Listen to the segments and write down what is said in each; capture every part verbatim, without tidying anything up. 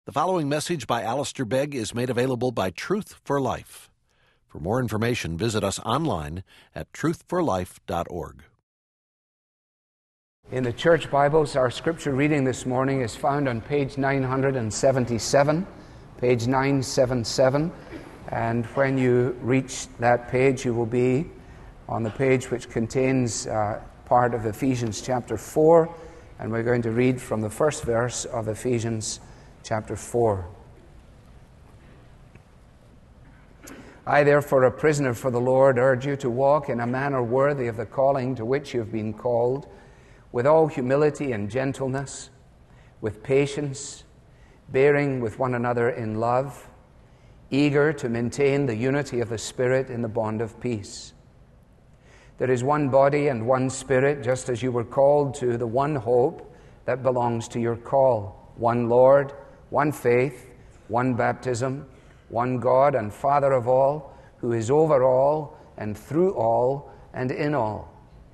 The following message by Alistair Begg is made available by Truth for Life. For more information, visit us online at truth for life dot org. In the Church Bibles, our scripture reading this morning is found on page nine seventy-seven, page nine seventy-seven, and when you reach that page, you will be on the page which contains uh, part of Ephesians chapter four, and we're going to read from the first verse of Ephesians chapter four. I, therefore, a prisoner for the Lord, urge you to walk in a manner worthy of the calling to which you have been called, with all humility and gentleness, with patience, bearing with one another in love, eager to maintain the unity of the Spirit in the bond of peace. There is one body and one Spirit, just as you were called to the one hope that belongs to your call, one Lord, one faith, one baptism, one God and Father of all, who is over all and through all and in all.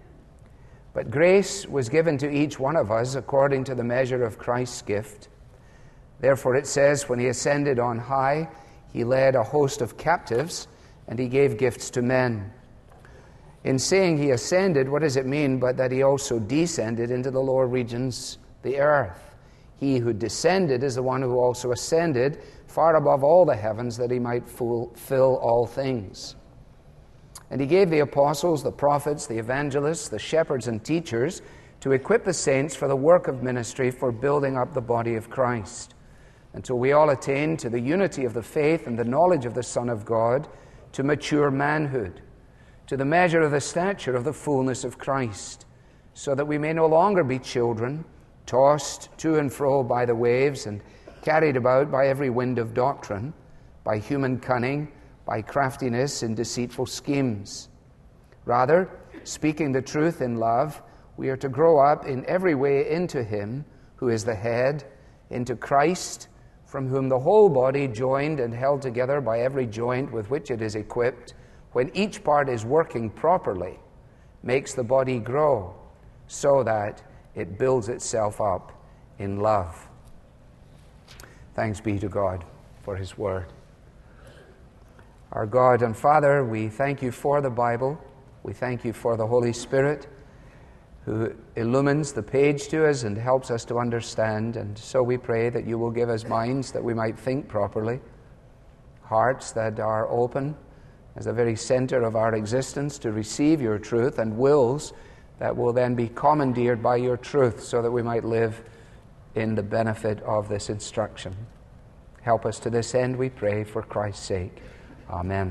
But grace was given to each one of us according to the measure of Christ's gift. Therefore it says, when he ascended on high, he led a host of captives, and he gave gifts to men. In saying he ascended, what does it mean but that he also descended into the lower regions, the earth? He who descended is the one who also ascended far above all the heavens, that he might full, fill all things. And he gave the apostles, the prophets, the evangelists, the shepherds and teachers to equip the saints for the work of ministry, for building up the body of Christ, until we all attain to the unity of the faith and the knowledge of the Son of God, to mature manhood, to the measure of the stature of the fullness of Christ, so that we may no longer be children, tossed to and fro by the waves and carried about by every wind of doctrine, by human cunning, by craftiness in deceitful schemes. Rather, speaking the truth in love, we are to grow up in every way into Him who is the head, into Christ, from whom the whole body, joined and held together by every joint with which it is equipped, when each part is working properly, makes the body grow, so that it builds itself up in love. Thanks be to God for His Word. Our God and Father, we thank you for the Bible. We thank you for the Holy Spirit, who illumines the page to us and helps us to understand. And so we pray that you will give us minds that we might think properly, hearts that are open as the very center of our existence to receive your truth, and wills that will then be commandeered by your truth, so that we might live in the benefit of this instruction. Help us to this end, we pray, for Christ's sake. Amen.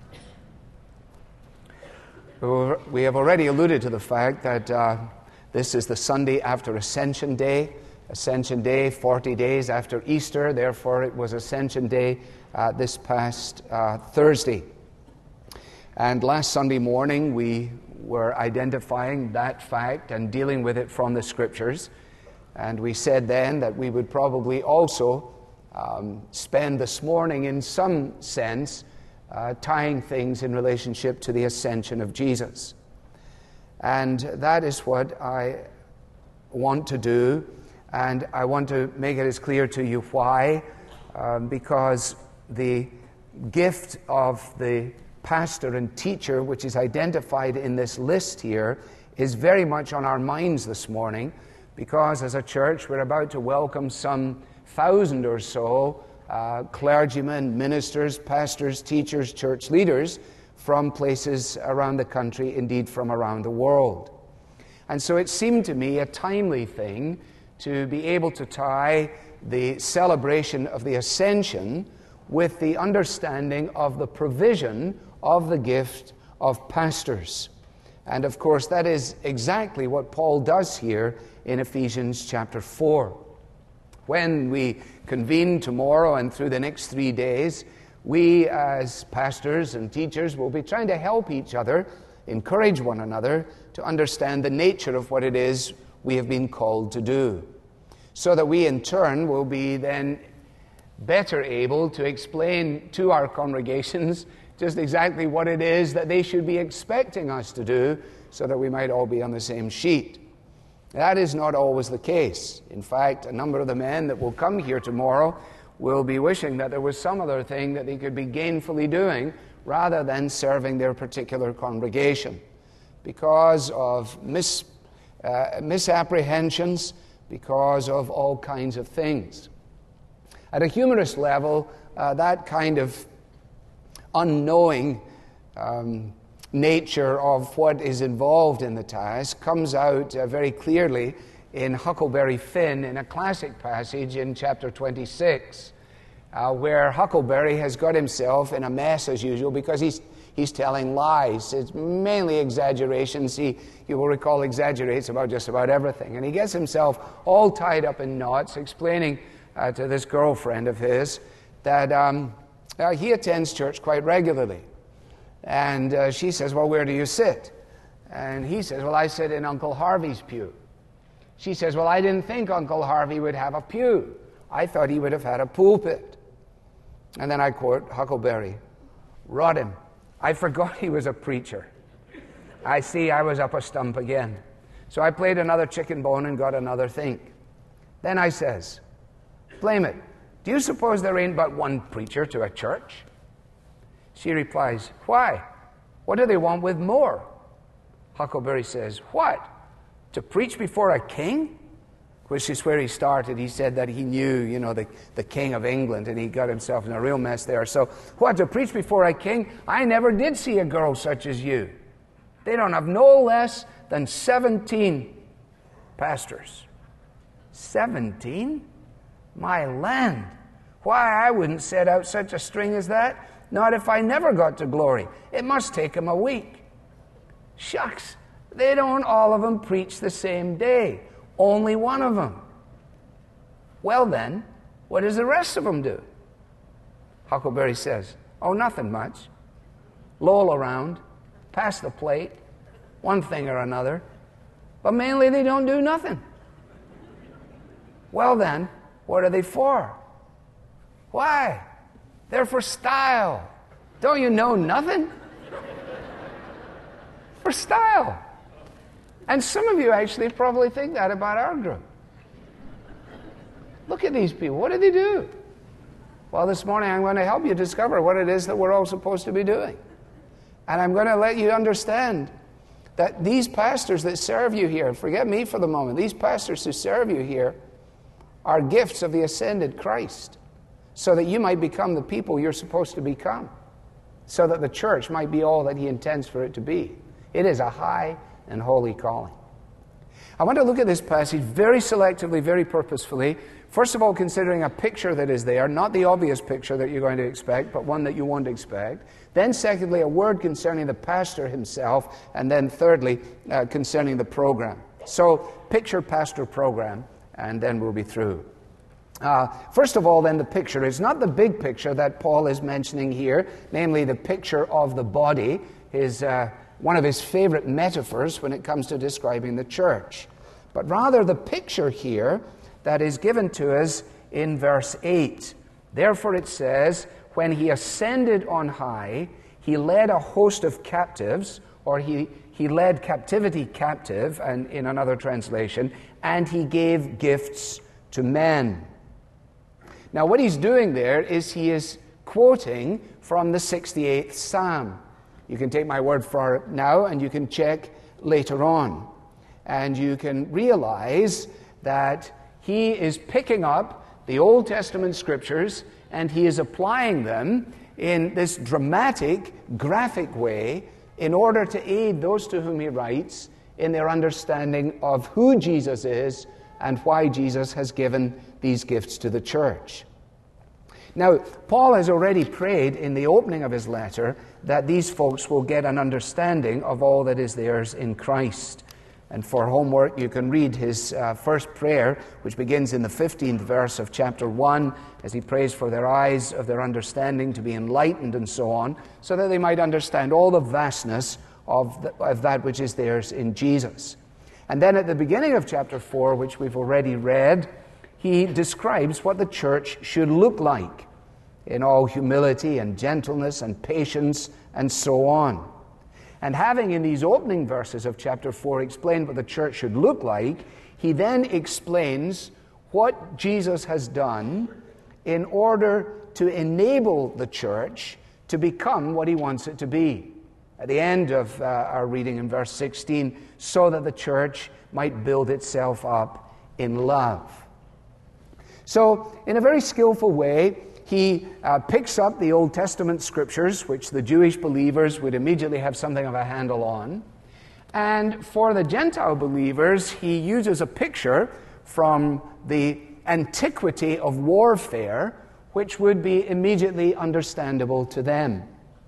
We have already alluded to the fact that uh, this is the Sunday after Ascension Day. Ascension Day, forty days after Easter. Therefore, it was Ascension Day uh, this past uh, Thursday. And last Sunday morning, we were identifying that fact and dealing with it from the Scriptures. And we said then that we would probably also um, spend this morning, in some sense, uh, tying things in relationship to the ascension of Jesus. And that is what I want to do. And I want to make it as clear to you why. Um, because the gift of the pastor and teacher, which is identified in this list here, is very much on our minds this morning, because as a church we're about to welcome some thousand or so uh, clergymen, ministers, pastors, teachers, church leaders from places around the country, indeed from around the world. And so it seemed to me a timely thing to be able to tie the celebration of the Ascension with the understanding of the provision of the gift of pastors. And of course, that is exactly what Paul does here in Ephesians chapter four. When we convene tomorrow and through the next three days, we as pastors and teachers will be trying to help each other, encourage one another to understand the nature of what it is we have been called to do, so that we in turn will be then better able to explain to our congregations just exactly what it is that they should be expecting us to do, so that we might all be on the same sheet. That is not always the case. In fact, a number of the men that will come here tomorrow will be wishing that there was some other thing that they could be gainfully doing rather than serving their particular congregation, because of mis, uh, misapprehensions, because of all kinds of things. At a humorous level, uh, that kind of unknowing um, nature of what is involved in the task comes out uh, very clearly in Huckleberry Finn in a classic passage in chapter twenty-six, uh, where Huckleberry has got himself in a mess as usual because he's he's telling lies. It's mainly exaggerations. He, you will recall, exaggerates about just about everything. And he gets himself all tied up in knots, explaining uh, to this girlfriend of his that um, uh, he attends church quite regularly. And uh, she says, well, where do you sit? And he says, well, I sit in Uncle Harvey's pew. She says, well, I didn't think Uncle Harvey would have a pew. I thought he would have had a pulpit. And then I quote Huckleberry, rot him. I forgot he was a preacher. I see I was up a stump again. So I played another chicken bone and got another think. Then I says, blame it, do you suppose there ain't but one preacher to a church? She replies, why? What do they want with more? Huckleberry says, what? To preach before a king? Which is where he started. He said that he knew, you know, the, the king of England, and he got himself in a real mess there. So, what, to preach before a king? I never did see a girl such as you. They don't have no less than seventeen pastors. Seventeen? My land. Why, I wouldn't set out such a string as that. Not if I never got to glory. It must take them a week. Shucks, they don't all of them preach the same day. Only one of them. Well then, what does the rest of them do? Huckleberry says, oh, nothing much. Loll around, pass the plate, one thing or another. But mainly they don't do nothing. Well then, what are they for? Why? They're for style. Don't you know nothing? For style. And some of you actually probably think that about our group. Look at these people. What do they do? Well, this morning I'm going to help you discover what it is that we're all supposed to be doing. And I'm going to let you understand that these pastors that serve you here, forget me for the moment, these pastors who serve you here are gifts of the ascended Christ, so that you might become the people you're supposed to become, so that the church might be all that he intends for it to be. It is a high and holy calling. I want to look at this passage very selectively, very purposefully. First of all, considering a picture that is there, not the obvious picture that you're going to expect, but one that you won't expect. Then secondly, a word concerning the pastor himself. And then thirdly, uh, concerning the program. So, picture, pastor, program, and then we'll be through. Uh, first of all, then, the picture. It's not the big picture that Paul is mentioning here, namely the picture of the body, his uh, one of his favorite metaphors when it comes to describing the church. But rather the picture here that is given to us in verse eight. Therefore it says, when he ascended on high, he led a host of captives, or he, he led captivity captive, and in another translation, and he gave gifts to men. Now what he's doing there is he is quoting from the sixty-eighth Psalm. You can take my word for it now, and you can check later on. And you can realize that he is picking up the Old Testament scriptures and he is applying them in this dramatic, graphic way in order to aid those to whom he writes in their understanding of who Jesus is and why Jesus has given these gifts to the church. Now, Paul has already prayed in the opening of his letter that these folks will get an understanding of all that is theirs in Christ. And for homework, you can read his uh, first prayer, which begins in the fifteenth verse of chapter one, as he prays for their eyes of their understanding to be enlightened and so on, so that they might understand all the vastness of, the, of that which is theirs in Jesus. And then at the beginning of chapter four, which we've already read, he describes what the church should look like in all humility and gentleness and patience and so on. And having in these opening verses of chapter four explained what the church should look like, he then explains what Jesus has done in order to enable the church to become what he wants it to be. At the end of uh, our reading in verse sixteen, so that the church might build itself up in love. So, in a very skillful way, he uh, picks up the Old Testament scriptures, which the Jewish believers would immediately have something of a handle on. And for the Gentile believers, he uses a picture from the antiquity of warfare, which would be immediately understandable to them.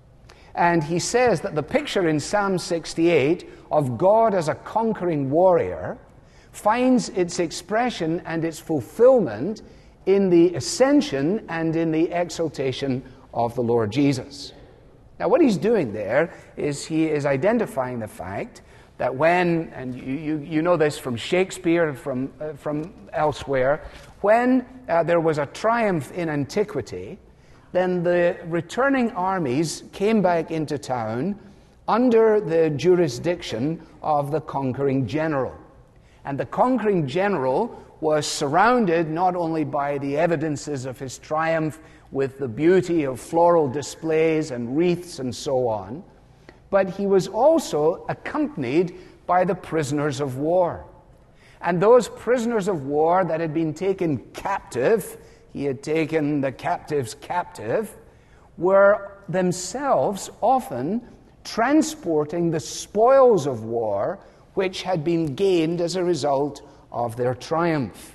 And he says that the picture in Psalm sixty-eight of God as a conquering warrior finds its expression and its fulfillment in the ascension and in the exaltation of the Lord Jesus. Now, what he's doing there is he is identifying the fact that when, and you, you, you know this from Shakespeare, from, uh, from elsewhere, when uh, there was a triumph in antiquity, then the returning armies came back into town under the jurisdiction of the conquering general. And the conquering general was surrounded not only by the evidences of his triumph with the beauty of floral displays and wreaths and so on, but he was also accompanied by the prisoners of war. And those prisoners of war that had been taken captive, he had taken the captives captive, were themselves often transporting the spoils of war which had been gained as a result of their triumph.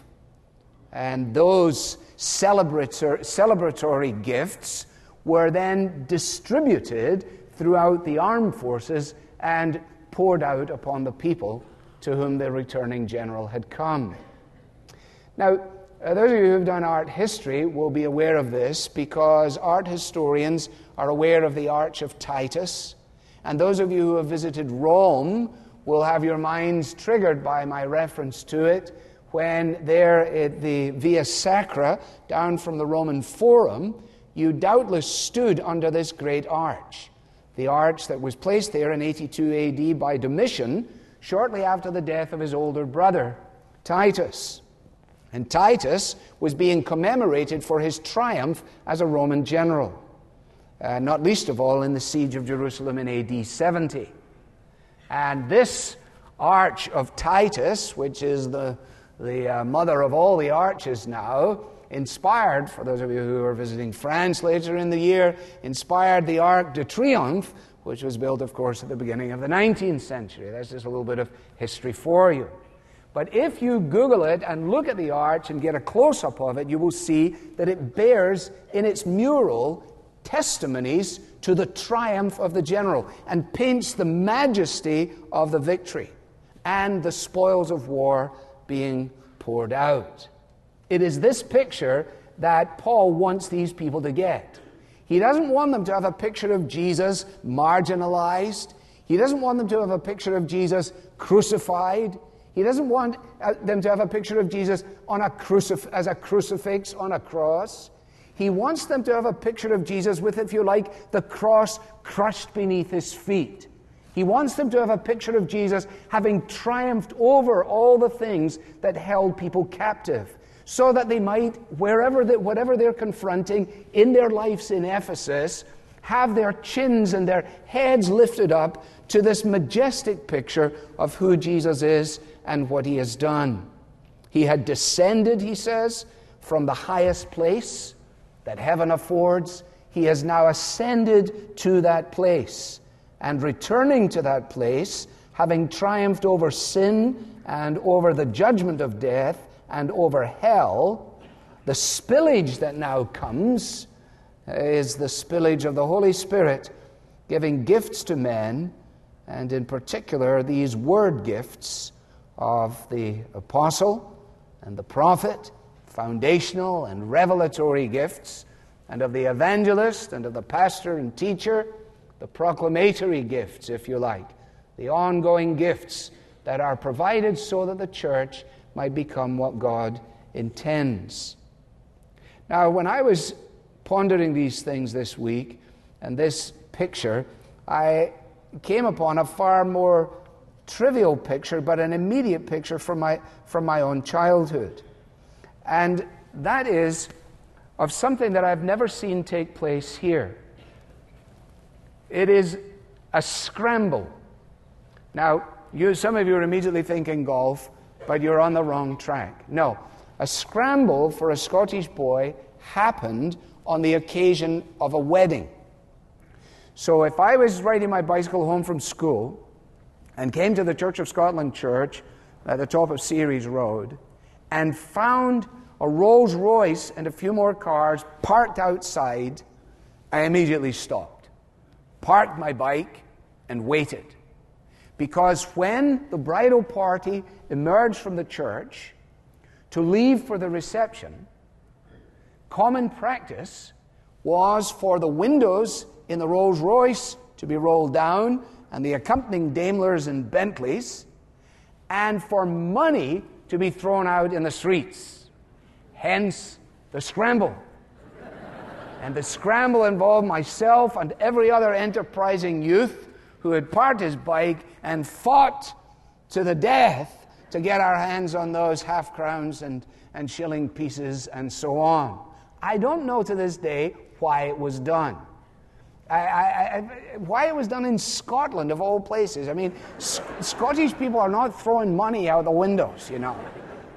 And those celebrator, celebratory gifts were then distributed throughout the armed forces and poured out upon the people to whom the returning general had come. Now, uh, those of you who have done art history will be aware of this, because art historians are aware of the Arch of Titus, and those of you who have visited Rome will have your minds triggered by my reference to it when there at the Via Sacra, down from the Roman Forum, you doubtless stood under this great arch. The arch that was placed there in eighty-two A D by Domitian, shortly after the death of his older brother, Titus. And Titus was being commemorated for his triumph as a Roman general, uh, not least of all in the siege of Jerusalem in A D seventy. And this arch of Titus, which is the, the uh, mother of all the arches now, inspired, for those of you who are visiting France later in the year, inspired the Arc de Triomphe, which was built, of course, at the beginning of the nineteenth century. That's just a little bit of history for you. But if you Google it and look at the arch and get a close-up of it, you will see that it bears in its mural testimonies to the triumph of the general and paints the majesty of the victory and the spoils of war being poured out. It is this picture that Paul wants these people to get. He doesn't want them to have a picture of Jesus marginalized. He doesn't want them to have a picture of Jesus crucified. He doesn't want them to have a picture of Jesus on a crucif- as a crucifix on a cross. He wants them to have a picture of Jesus with, if you like, the cross crushed beneath his feet. He wants them to have a picture of Jesus having triumphed over all the things that held people captive, so that they might, wherever, they, whatever they're confronting in their lives in Ephesus, have their chins and their heads lifted up to this majestic picture of who Jesus is and what he has done. He had descended, he says, from the highest place that heaven affords. He has now ascended to that place, and returning to that place, having triumphed over sin and over the judgment of death and over hell, the spillage that now comes is the spillage of the Holy Spirit giving gifts to men, and in particular these word gifts of the apostle and the prophet, foundational and revelatory gifts, and of the evangelist and of the pastor and teacher, the proclamatory gifts, if you like, the ongoing gifts that are provided so that the church might become what God intends. Now, when I was pondering these things this week and this picture, I came upon a far more trivial picture, but an immediate picture from my, from my own childhood. And that is of something that I've never seen take place here. It is a scramble. Now, you, some of you are immediately thinking golf, but you're on the wrong track. No, a scramble for a Scottish boy happened on the occasion of a wedding. So if I was riding my bicycle home from school and came to the Church of Scotland church at the top of Ceres Road and found a Rolls Royce and a few more cars parked outside, I immediately stopped, parked my bike, and waited. Because when the bridal party emerged from the church to leave for the reception, common practice was for the windows in the Rolls Royce to be rolled down and the accompanying Daimlers and Bentleys, and for money to be thrown out in the streets. Hence the scramble. And the scramble involved myself and every other enterprising youth who had parked his bike and fought to the death to get our hands on those half crowns and, and shilling pieces and so on. I don't know to this day why it was done. I, I, I, why it was done in Scotland, of all places. I mean, S- Scottish people are not throwing money out the windows, you know.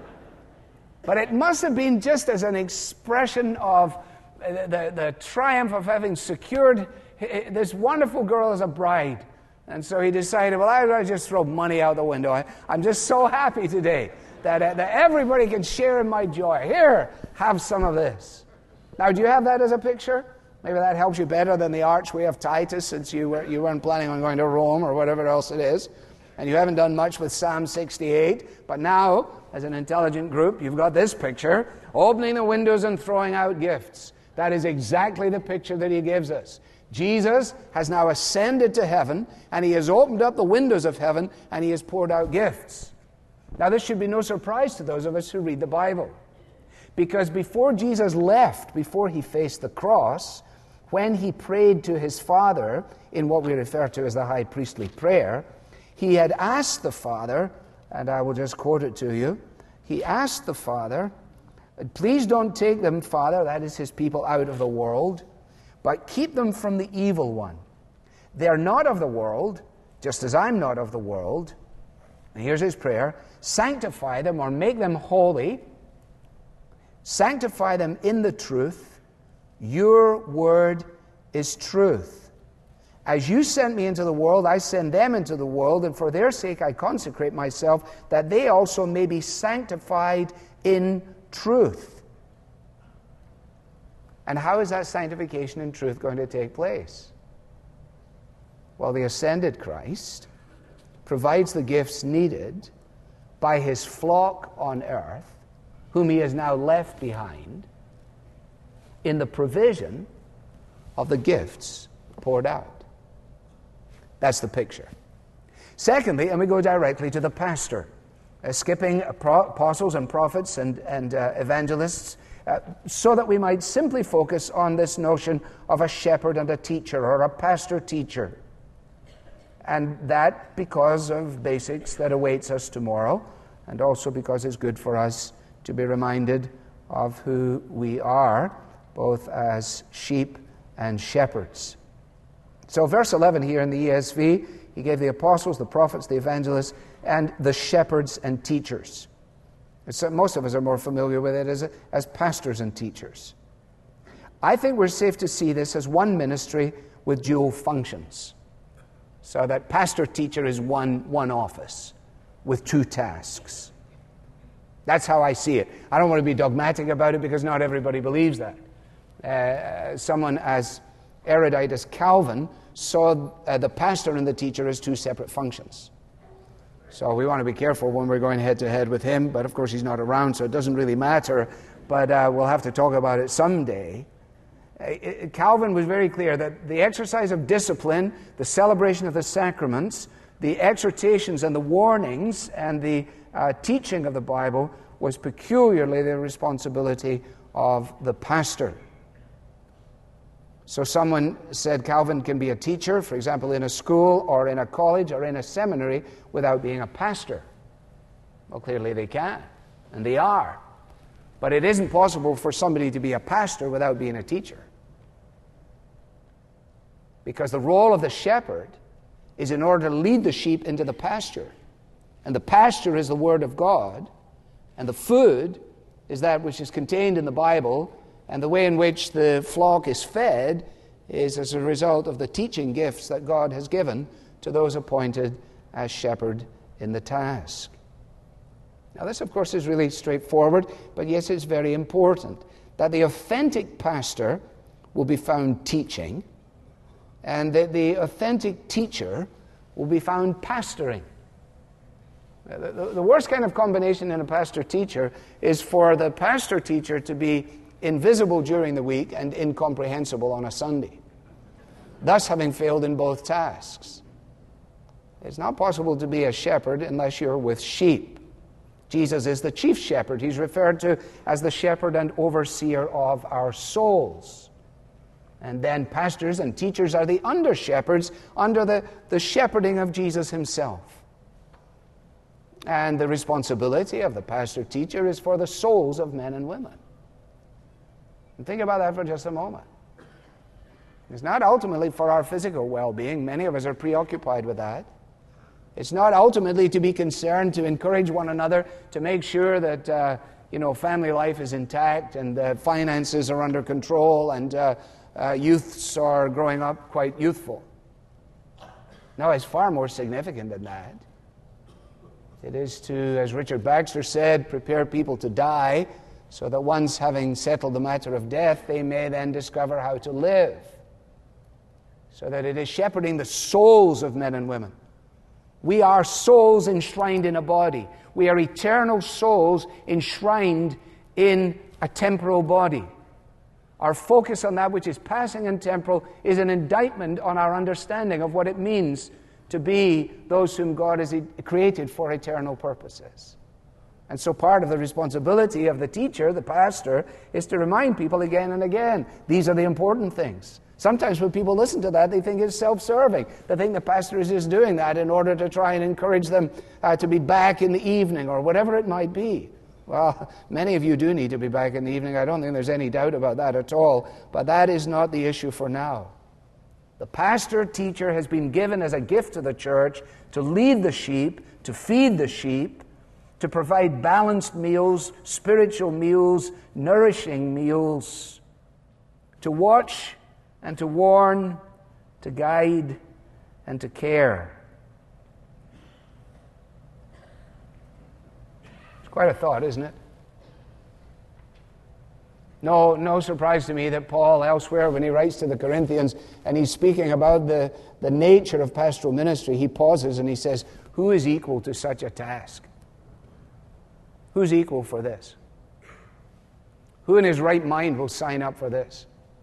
But it must have been just as an expression of the, the, the triumph of having secured this wonderful girl as a bride. And so he decided, well, I'll just throw money out the window. I, I'm just so happy today that, uh, that everybody can share in my joy. Here, have some of this. Now, do you have that as a picture? Maybe that helps you better than the archway of Titus, since you, were, you weren't planning on going to Rome or whatever else it is. And you haven't done much with Psalm sixty-eight. But now, as an intelligent group, you've got this picture, opening the windows and throwing out gifts. That is exactly the picture that he gives us. Jesus has now ascended to heaven, and he has opened up the windows of heaven, and he has poured out gifts. Now, this should be no surprise to those of us who read the Bible. Because before Jesus left, before he faced the cross, when he prayed to his Father in what we refer to as the high priestly prayer, he had asked the Father, and I will just quote it to you, he asked the Father, please don't take them, Father, that is his people, out of the world, but keep them from the evil one. They are not of the world, just as I'm not of the world. And here's his prayer, sanctify them or make them holy, sanctify them in the truth. Your word is truth. As you sent me into the world, I send them into the world, and for their sake I consecrate myself, that they also may be sanctified in truth. And how is that sanctification in truth going to take place? Well, the ascended Christ provides the gifts needed by his flock on earth, whom he has now left behind, in the provision of the gifts poured out. That's the picture. Secondly, and we go directly to the pastor, uh, skipping apostles and prophets and, and uh, evangelists, uh, so that we might simply focus on this notion of a shepherd and a teacher, or a pastor-teacher. And that because of basics that awaits us tomorrow, and also because it's good for us to be reminded of who we are, both as sheep and shepherds. So verse eleven here in the E S V, he gave the apostles, the prophets, the evangelists, and the shepherds and teachers. So most of us are more familiar with it as, as pastors and teachers. I think we're safe to see this as one ministry with dual functions. So that pastor-teacher is one, one office with two tasks. That's how I see it. I don't want to be dogmatic about it because not everybody believes that. Uh, someone as erudite as Calvin saw uh, the pastor and the teacher as two separate functions. So we want to be careful when we're going head-to-head with him, but of course he's not around, so it doesn't really matter. But uh, we'll have to talk about it someday. Uh, Calvin was very clear that the exercise of discipline, the celebration of the sacraments, the exhortations and the warnings and the uh, teaching of the Bible was peculiarly the responsibility of the pastor. So someone said Calvin can be a teacher, for example, in a school or in a college or in a seminary, without being a pastor. Well, clearly they can, and they are. But it isn't possible for somebody to be a pastor without being a teacher. Because the role of the shepherd is in order to lead the sheep into the pasture. And the pasture is the Word of God, and the food is that which is contained in the Bible, and the way in which the flock is fed is as a result of the teaching gifts that God has given to those appointed as shepherd in the task. Now this, of course, is really straightforward, but yes, it's very important that the authentic pastor will be found teaching, and that the authentic teacher will be found pastoring. The, the, the worst kind of combination in a pastor-teacher is for the pastor-teacher to be invisible during the week and incomprehensible on a Sunday, thus having failed in both tasks. It's not possible to be a shepherd unless you're with sheep. Jesus is the chief shepherd. He's referred to as the shepherd and overseer of our souls. And then pastors and teachers are the under-shepherds under the, the shepherding of Jesus himself. And the responsibility of the pastor-teacher is for the souls of men and women. And think about that for just a moment. It's not ultimately for our physical well-being. Many of us are preoccupied with that. It's not ultimately to be concerned to encourage one another, to make sure that uh, you know, family life is intact and uh, finances are under control and uh, uh, youths are growing up quite youthful. No, it's far more significant than that. It is to, as Richard Baxter said, prepare people to die so that once having settled the matter of death, they may then discover how to live. So that it is shepherding the souls of men and women. We are souls enshrined in a body. We are eternal souls enshrined in a temporal body. Our focus on that which is passing and temporal is an indictment on our understanding of what it means to be those whom God has created for eternal purposes. And so part of the responsibility of the teacher, the pastor, is to remind people again and again, these are the important things. Sometimes when people listen to that, they think it's self-serving. They think the pastor is just doing that in order to try and encourage them uh, to be back in the evening or whatever it might be. Well, many of you do need to be back in the evening. I don't think there's any doubt about that at all. But that is not the issue for now. The pastor-teacher has been given as a gift to the church to lead the sheep, to feed the sheep, to provide balanced meals, spiritual meals, nourishing meals, to watch and to warn, to guide, and to care. It's quite a thought, isn't it? No, no surprise to me that Paul elsewhere, when he writes to the Corinthians and he's speaking about the, the nature of pastoral ministry, he pauses and he says, who is equal to such a task? Who's equal for this? Who in his right mind will sign up for this?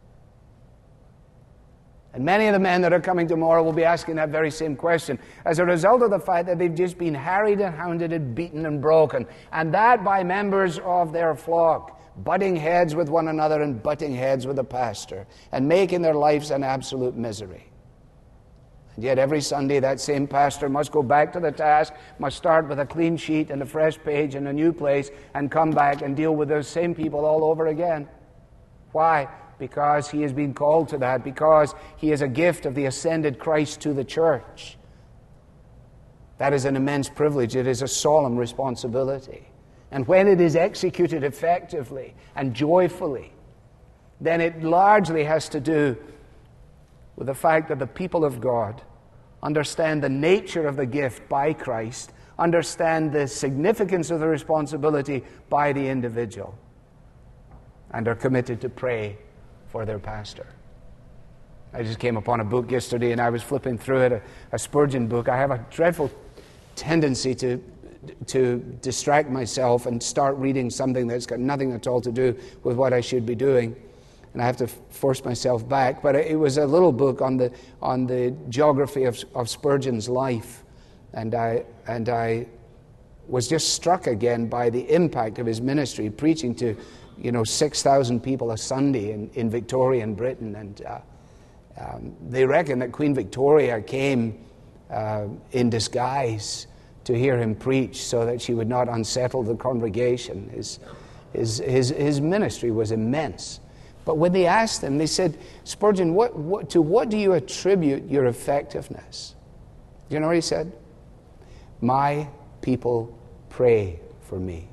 And many of the men that are coming tomorrow will be asking that very same question as a result of the fact that they've just been harried and hounded and beaten and broken, and that by members of their flock, butting heads with one another and butting heads with the pastor, and making their lives an absolute misery. And yet every Sunday that same pastor must go back to the task, must start with a clean sheet and a fresh page and a new place, and come back and deal with those same people all over again. Why? Because he has been called to that, because he is a gift of the ascended Christ to the church. That is an immense privilege. It is a solemn responsibility. And when it is executed effectively and joyfully, then it largely has to do with the fact that the people of God understand the nature of the gift by Christ, understand the significance of the responsibility by the individual, and are committed to pray for their pastor. I just came upon a book yesterday and I was flipping through it, a, a Spurgeon book. I have a dreadful tendency to to distract myself and start reading something that's got nothing at all to do with what I should be doing. And I have to force myself back. But it was a little book on the on the geography of, of Spurgeon's life. And I and I was just struck again by the impact of his ministry, preaching to, you know, six thousand people a Sunday in, in Victorian Britain. And uh, um, they reckon that Queen Victoria came uh, in disguise to hear him preach so that she would not unsettle the congregation. His, His, his, his ministry was immense. But when they asked him, they said, Spurgeon, what, what, to what do you attribute your effectiveness? Do you know what he said? My people pray for me.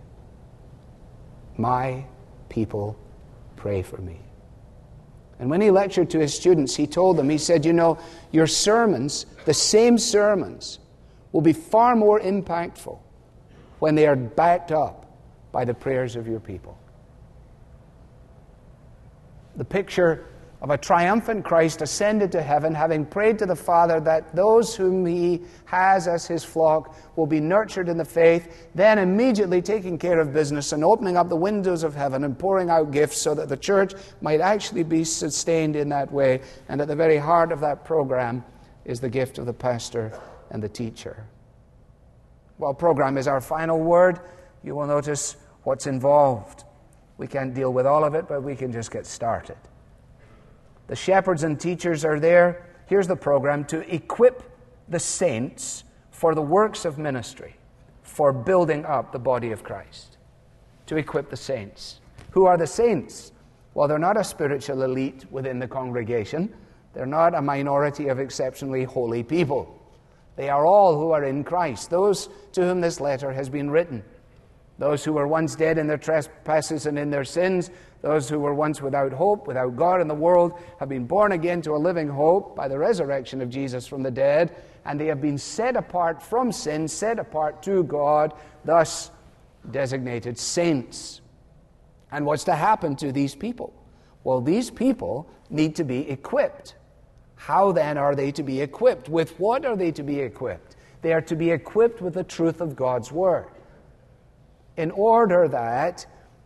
My people pray for me. And when he lectured to his students, he told them, he said, you know, your sermons, the same sermons, will be far more impactful when they are backed up by the prayers of your people. The picture of a triumphant Christ ascended to heaven, having prayed to the Father that those whom he has as his flock will be nurtured in the faith, then immediately taking care of business and opening up the windows of heaven and pouring out gifts so that the church might actually be sustained in that way. And at the very heart of that program is the gift of the pastor and the teacher. Well, program is our final word. You will notice what's involved. We can't deal with all of it, but we can just get started. The shepherds and teachers are there. Here's the program: to equip the saints for the works of ministry, for building up the body of Christ. To equip the saints. Who are the saints? Well, they're not a spiritual elite within the congregation. They're not a minority of exceptionally holy people. They are all who are in Christ, those to whom this letter has been written. Those who were once dead in their trespasses and in their sins, those who were once without hope, without God in the world, have been born again to a living hope by the resurrection of Jesus from the dead, and they have been set apart from sin, set apart to God, thus designated saints. And what's to happen to these people? Well, these people need to be equipped. How then are they to be equipped? With what are they to be equipped? They are to be equipped with the truth of God's Word, in order that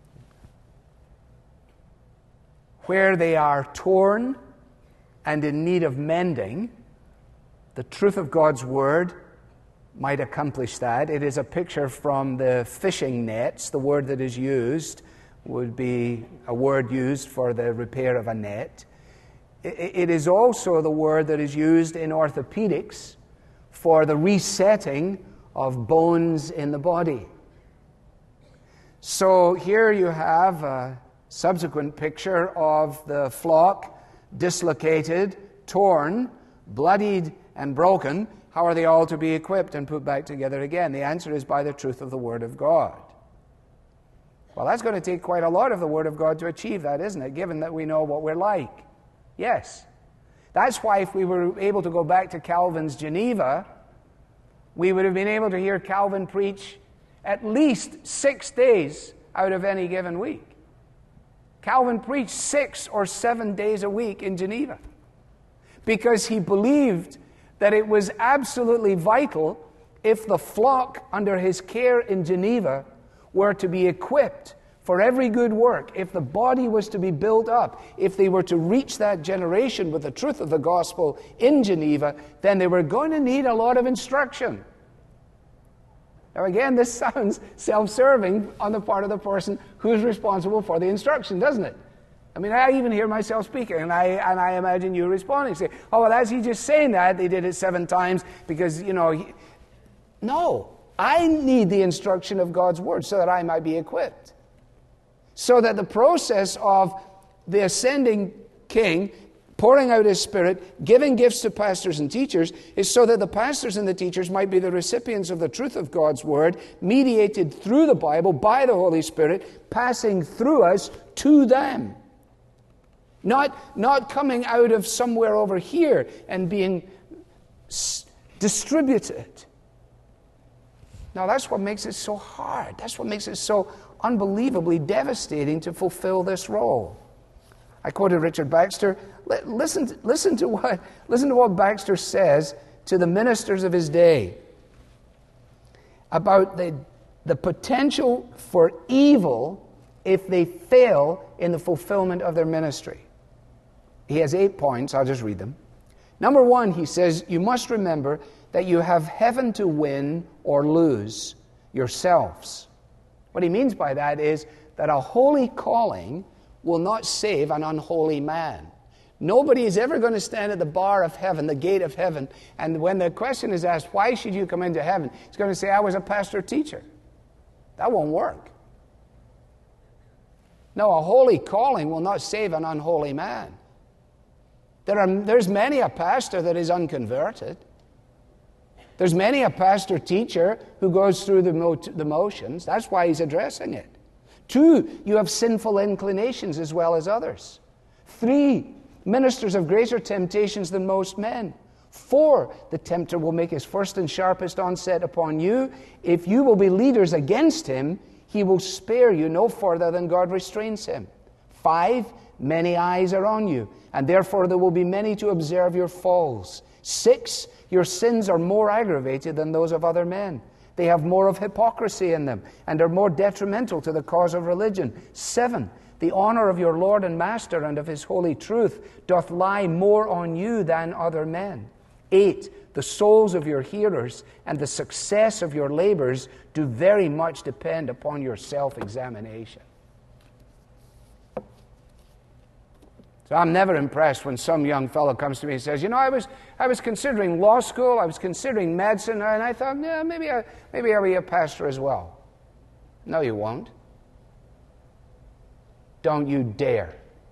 where they are torn and in need of mending, the truth of God's Word might accomplish that. It is a picture from the fishing nets. The word that is used would be a word used for the repair of a net. It is also the word that is used in orthopedics for the resetting of bones in the body. So here you have a subsequent picture of the flock dislocated, torn, bloodied, and broken. How are they all to be equipped and put back together again? The answer is by the truth of the Word of God. Well, that's going to take quite a lot of the Word of God to achieve that, isn't it, given that we know what we're like? Yes. That's why if we were able to go back to Calvin's Geneva, we would have been able to hear Calvin preach at least six days out of any given week. Calvin preached six or seven days a week in Geneva because he believed that it was absolutely vital if the flock under his care in Geneva were to be equipped for every good work, if the body was to be built up, if they were to reach that generation with the truth of the gospel in Geneva, then they were going to need a lot of instruction. Now again, this sounds self-serving on the part of the person who's responsible for the instruction, doesn't it? I mean, I even hear myself speaking, and I and I imagine you responding, say, oh, well, as he just saying that, they did it seven times because, you know, he... No, I need the instruction of God's Word so that I might be equipped. So that the process of the ascending King pouring out His Spirit, giving gifts to pastors and teachers, is so that the pastors and the teachers might be the recipients of the truth of God's Word, mediated through the Bible by the Holy Spirit, passing through us to them. Not, not coming out of somewhere over here and being s- distributed. Now that's what makes it so hard. That's what makes it so unbelievably devastating to fulfill this role. I quoted Richard Baxter. Listen to, listen to what listen to what Baxter says to the ministers of his day about the, the potential for evil if they fail in the fulfillment of their ministry. He has eight points. I'll just read them. Number one, he says, you must remember that you have heaven to win or lose yourselves. What he means by that is that a holy calling will not save an unholy man. Nobody is ever going to stand at the bar of heaven, the gate of heaven, and when the question is asked, why should you come into heaven? He's going to say, I was a pastor teacher. That won't work. No, a holy calling will not save an unholy man. There are, there's many a pastor that is unconverted. There's many a pastor teacher who goes through the, mo- the motions. That's why he's addressing it. Two, you have sinful inclinations as well as others. Three, ministers have greater temptations than most men. Four, the tempter will make his first and sharpest onset upon you. If you will be leaders against him, he will spare you no further than God restrains him. Five, many eyes are on you, and therefore there will be many to observe your falls. Six, your sins are more aggravated than those of other men. They have more of hypocrisy in them, and are more detrimental to the cause of religion. Seven, the honor of your Lord and Master and of his holy truth doth lie more on you than other men. Eight, the souls of your hearers and the success of your labors do very much depend upon your self-examination. So I'm never impressed when some young fellow comes to me and says, you know, I was I was considering law school, I was considering medicine, and I thought, yeah, maybe, I, maybe I'll be a pastor as well. No, you won't. Don't you dare.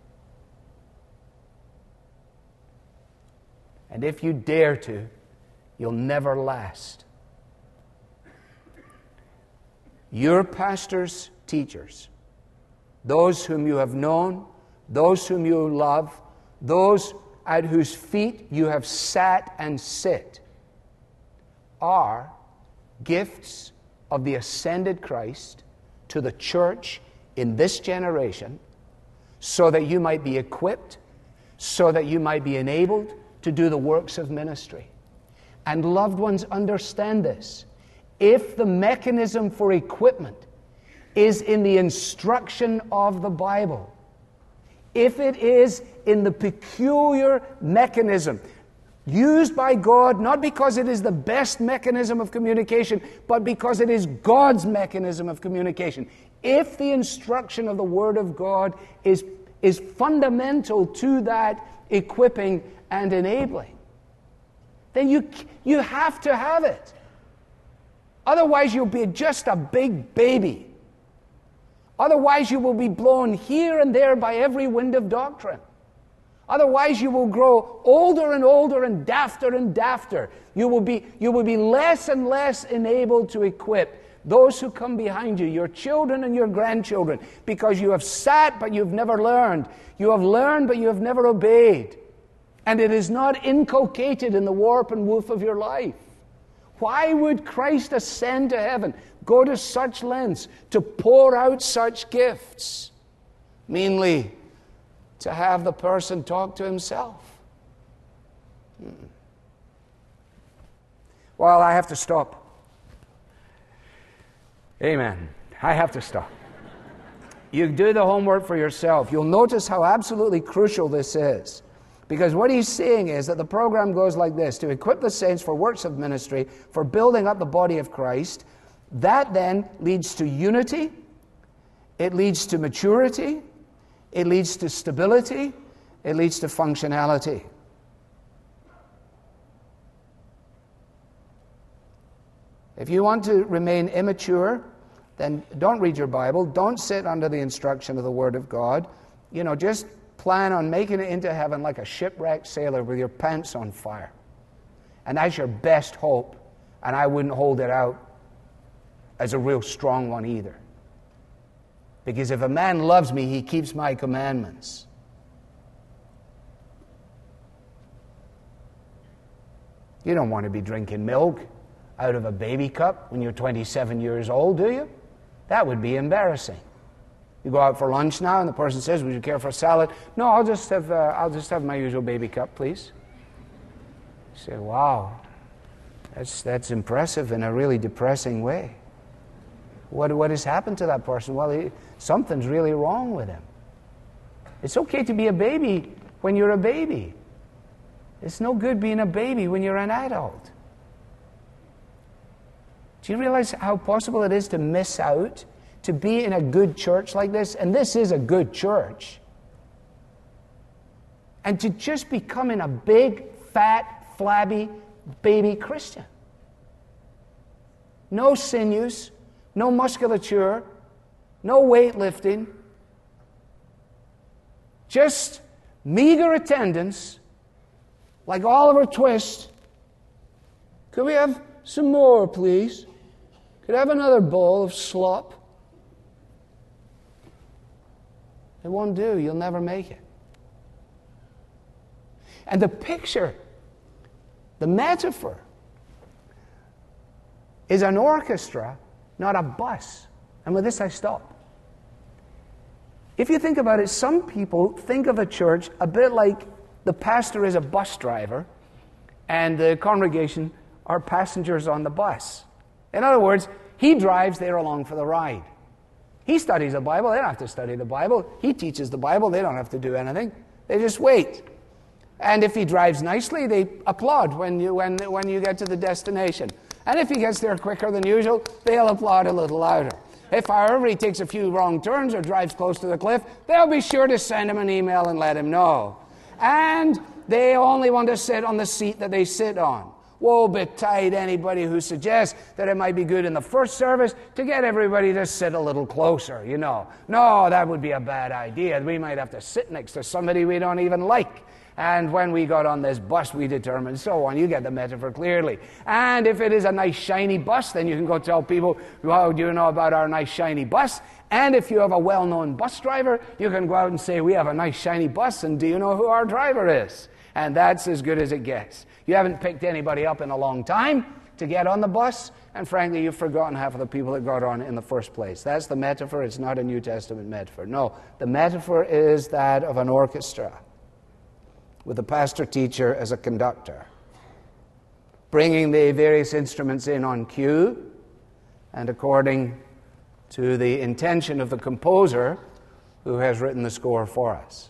And if you dare to, you'll never last. Your pastors, teachers, those whom you have known, those whom you love, those at whose feet you have sat and sit, are gifts of the ascended Christ to the church in this generation, so that you might be equipped, so that you might be enabled to do the works of ministry. And loved ones, understand this. If the mechanism for equipment is in the instruction of the Bible, if it is in the peculiar mechanism used by God, not because it is the best mechanism of communication, but because it is God's mechanism of communication, if the instruction of the Word of God is, is fundamental to that equipping and enabling, then you, you have to have it. Otherwise, you'll be just a big baby. Otherwise, you will be blown here and there by every wind of doctrine. Otherwise, you will grow older and older and dafter and dafter. You will be, you will be less and less enabled to equip those who come behind you, your children and your grandchildren, because you have sat but you've never learned. You have learned but you have never obeyed. And it is not inculcated in the warp and woof of your life. Why would Christ ascend to heaven, go to such lengths to pour out such gifts? Meanly, to have the person talk to himself. Hmm. Well, I have to stop. Amen. I have to stop. You do the homework for yourself. You'll notice how absolutely crucial this is. Because what he's saying is that the program goes like this: to equip the saints for works of ministry, for building up the body of Christ. That then leads to unity, it leads to maturity, it leads to stability, it leads to functionality. If you want to remain immature, then don't read your Bible, don't sit under the instruction of the Word of God. You know, just plan on making it into heaven like a shipwrecked sailor with your pants on fire. And that's your best hope. And I wouldn't hold it out as a real strong one either. Because if a man loves me, he keeps my commandments. You don't want to be drinking milk out of a baby cup when you're twenty-seven years old, do you? That would be embarrassing. You go out for lunch now, and the person says, "Would you care for a salad?" "No, I'll just have uh, I'll just have my usual baby cup, please." You say, "Wow, that's that's impressive in a really depressing way." What what has happened to that person? Well, he, something's really wrong with him. It's okay to be a baby when you're a baby. It's no good being a baby when you're an adult. Do you realize how possible it is to miss out? To be in a good church like this, and this is a good church, and to just become a big, fat, flabby baby Christian. No sinews, no musculature, no weightlifting, just meager attendance, like Oliver Twist. Could we have some more, please? Could I have another bowl of slop? It won't do. You'll never make it. And the picture, the metaphor, is an orchestra, not a bus. And with this I stop. If you think about it, some people think of a church a bit like the pastor is a bus driver and the congregation are passengers on the bus. In other words, he drives, they're along for the ride. He studies the Bible, they don't have to study the Bible. He teaches the Bible, they don't have to do anything. They just wait. And if he drives nicely, they applaud when you, when, when you get to the destination. And if he gets there quicker than usual, they'll applaud a little louder. If, however, he takes a few wrong turns or drives close to the cliff, they'll be sure to send him an email and let him know. And they only want to sit on the seat that they sit on. Woe betide anybody who suggests that it might be good in the first service to get everybody to sit a little closer, you know. No, that would be a bad idea. We might have to sit next to somebody we don't even like. And when we got on this bus, we determined so on. You get the metaphor clearly. And if it is a nice, shiny bus, then you can go tell people, how do you know about our nice, shiny bus? And if you have a well-known bus driver, you can go out and say, we have a nice, shiny bus, and do you know who our driver is? And that's as good as it gets. You haven't picked anybody up in a long time to get on the bus, and frankly, you've forgotten half of the people that got on in the first place. That's the metaphor. It's not a New Testament metaphor. No, the metaphor is that of an orchestra, with the pastor-teacher as a conductor, bringing the various instruments in on cue and according to the intention of the composer who has written the score for us.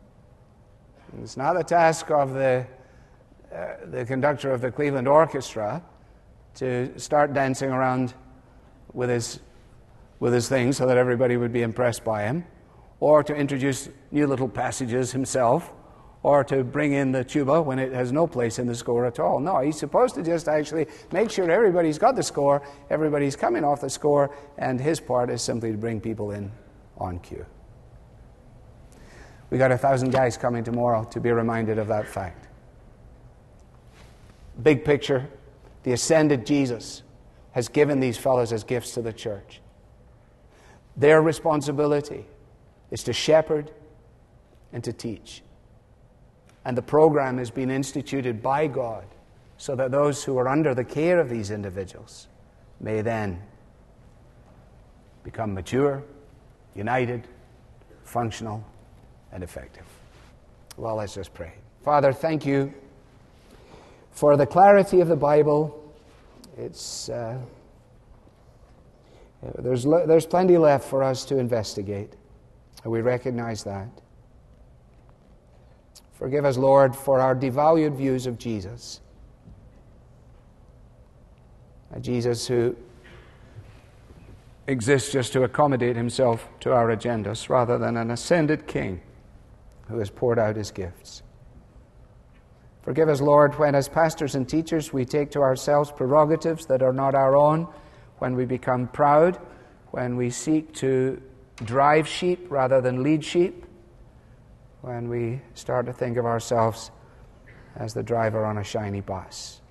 It's not the task of the, uh, the conductor of the Cleveland Orchestra to start dancing around with his, with his thing so that everybody would be impressed by him, or to introduce new little passages himself, or to bring in the tuba when it has no place in the score at all. No, he's supposed to just actually make sure everybody's got the score, everybody's coming off the score, and his part is simply to bring people in on cue. We got a thousand guys coming tomorrow to be reminded of that fact. Big picture, the ascended Jesus has given these fellows as gifts to the church. Their responsibility is to shepherd and to teach. And the program has been instituted by God so that those who are under the care of these individuals may then become mature, united, functional, and effective. Well, let's just pray. Father, thank you for the clarity of the Bible. It's uh, there's le- there's plenty left for us to investigate, and we recognize that. Forgive us, Lord, for our devalued views of Jesus. A Jesus who exists just to accommodate himself to our agendas rather than an ascended King who has poured out his gifts. Forgive us, Lord, when as pastors and teachers we take to ourselves prerogatives that are not our own, when we become proud, when we seek to drive sheep rather than lead sheep, when we start to think of ourselves as the driver on a shiny bus.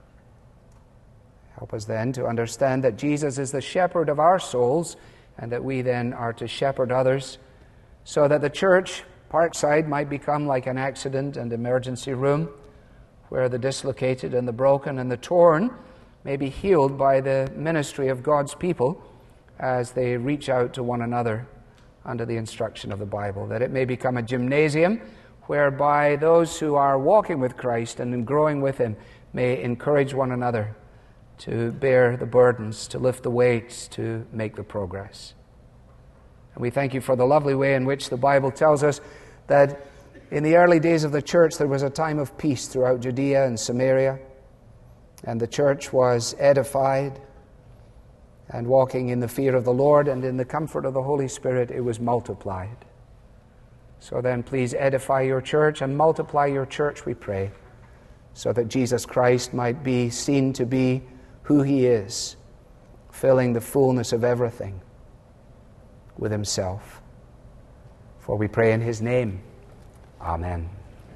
Help us then to understand that Jesus is the shepherd of our souls and that we then are to shepherd others so that the church, Parkside, might become like an accident and emergency room where the dislocated and the broken and the torn may be healed by the ministry of God's people as they reach out to one another under the instruction of the Bible, that it may become a gymnasium whereby those who are walking with Christ and growing with him may encourage one another to bear the burdens, to lift the weights, to make the progress. And we thank you for the lovely way in which the Bible tells us that in the early days of the church there was a time of peace throughout Judea and Samaria, and the church was edified, and walking in the fear of the Lord and in the comfort of the Holy Spirit, it was multiplied. So then please edify your church and multiply your church, we pray, so that Jesus Christ might be seen to be who he is, filling the fullness of everything with himself. For we pray in his name. Amen.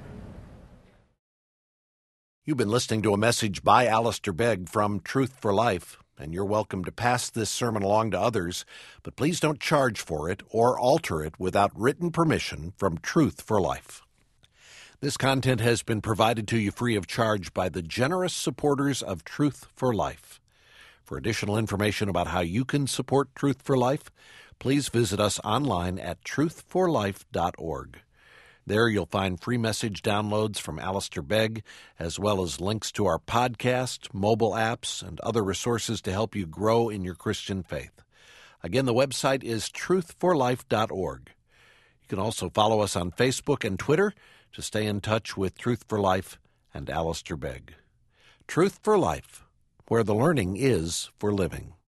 You've been listening to a message by Alistair Begg from Truth for Life, and you're welcome to pass this sermon along to others, but please don't charge for it or alter it without written permission from Truth for Life. This content has been provided to you free of charge by the generous supporters of Truth for Life. For additional information about how you can support Truth for Life, please visit us online at truth for life dot org. There you'll find free message downloads from Alistair Begg, as well as links to our podcast, mobile apps, and other resources to help you grow in your Christian faith. Again, the website is truth for life dot org. You can also follow us on Facebook and Twitter to stay in touch with Truth for Life and Alistair Begg. Truth for Life, where the learning is for living.